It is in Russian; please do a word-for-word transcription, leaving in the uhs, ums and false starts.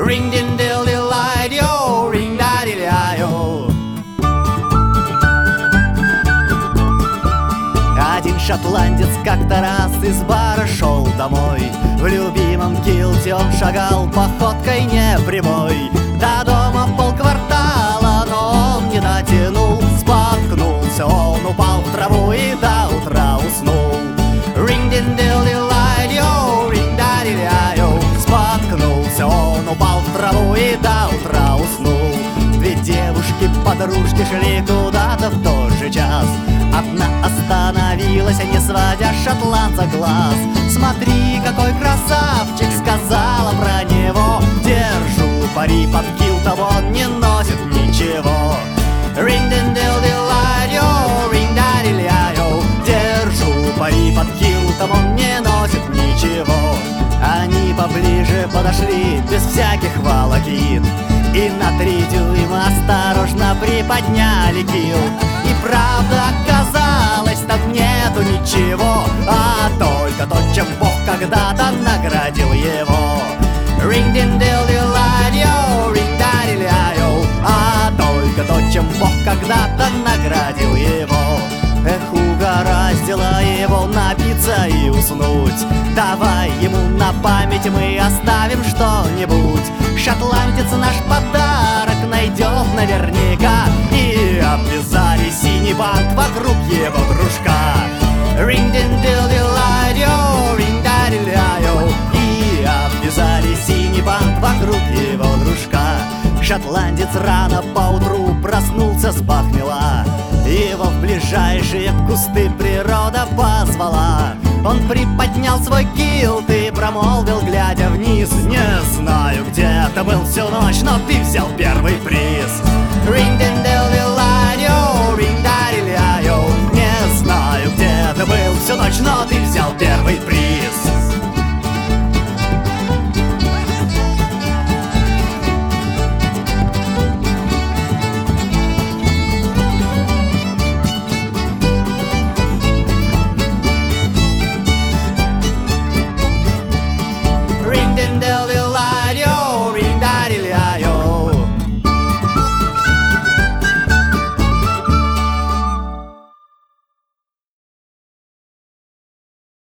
Ring din dill dill yo, ring da dill yo. Один шотландец как-то раз из бара шел домой. В любимом килте он шагал походкой непрямой. До дома полквартала, но он не дотянул. Споткнулся, он упал в траву и до утра уснул. Ring din dill dill yo, ring da dill yo. Споткнулся, он упал в траву и до утра уснул. Две девушки-подружки шли куда-то в тот же час. Одна остановилась, не сводя с шотландца глаз. «Смотри, какой красавчик!» — сказала про него. «Держу пари, под килтом он не носит ничего». Ring din dill dill yo, ring da dill yo. Держу пари, под килтом он не носит ничего. Они поближе подошли, без всяких волокит, и на три дюйма осторожно приподняли килт. И правда оказалось, там нету ничего, а только то, чем Бог когда-то наградил его. Ring din dill dill yo, ring da dill yo. А только то, чем Бог когда-то наградил его. Эх, угораздило его напиться и уснуть. Давай ему на память мы оставим что-нибудь. Шотландец наш подарок найдет наверняка. И обвязали синий бант вокруг его дружка. Ring din dill dill yo, ring da dill yo. И обвязали синий бант вокруг его дружка. Шотландец рано поутру проснулся с похмела. Его в ближайшие кусты природа позвала. Он приподнял свой килт и промолвил, глядя вниз: «Не знаю, где ты был всю ночь, но ты взял первый приз». Ring din dill dill yo, ring da dill yo. Не знаю, где ты был всю ночь, но ты взял первый приз.